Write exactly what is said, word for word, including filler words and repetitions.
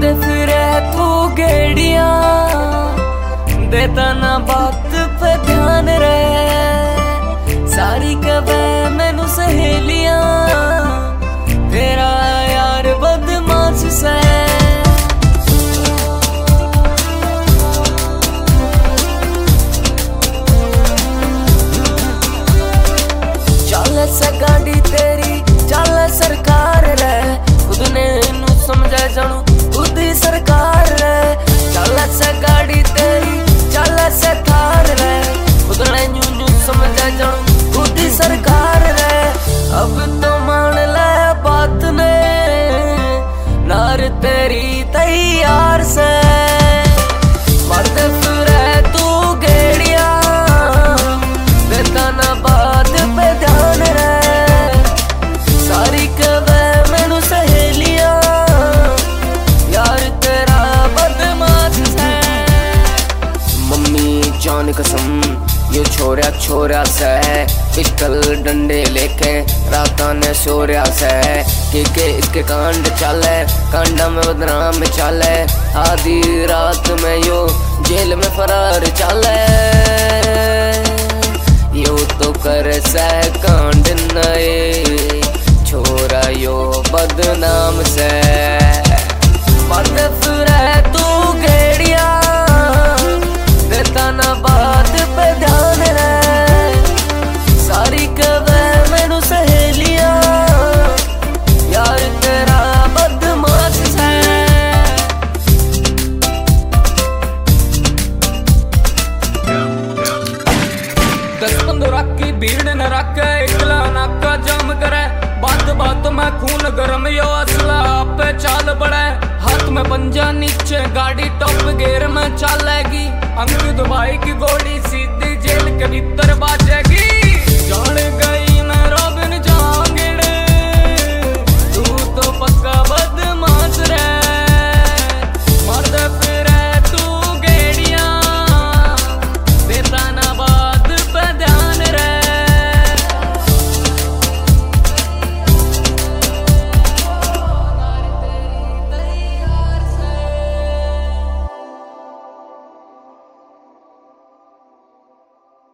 मारते फिरे तू गेड़िया, देता ना बात पे ध्यान रे। सारी कबे मैनू सहेलियां, तेरा यार बदमाश से। चल से गाड़ी तेरी चल सरकार रे, खुद ने नू समझा जानू खुद ही सरकार रे। चल से गाड़ी तेरी चल से थार रे, खुद ने न्यू न्यू समझा जानू खुद ही सरकार रे। अब तो मान ले बात ने, नार तेरी तैयार से। मरते फिरे तू गेड़िया, देता ना बात पे ध्यान रे। सारी कबे मैनू सहेलियां, यार तेरा बदमाश है। मम्मी जान कसम ये छोरा छोरा से, पिस्टल डंडे लेके राता ने सोरिया से। के के इसके कांड चले, कांडा में बदनाम चले। आधी रात में यो जेल में फरार चले। यो तो कर से कांड नए, छोरा यो बदनाम से। मरते फिरे तू गेड़िया, देता ना बात पे ध्यान रे। सारी कबे मैनू सहेलियां, यार तेरा बदमाश है। दस पंद्रह की भीड़ न रखे, इकला नाका जाम करे। बात बात में खून गरम यो असला पे चाल बढ़े। हाथ में पंजा नीचे गाड़ी टॉप गेयर में चलेगी। अंकित भाई की गोली सीधी जेल के भीतर बाजेगी। जाने